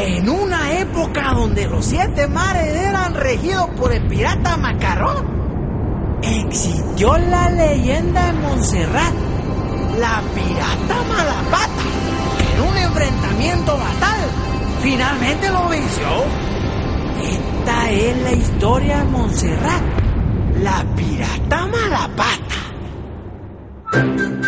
En una época donde los 7 mares eran regidos por el pirata Macarrón, existió la leyenda de Montserrat, la pirata Malapata, que en un enfrentamiento fatal finalmente lo venció. Esta es la historia de Montserrat, la pirata Malapata.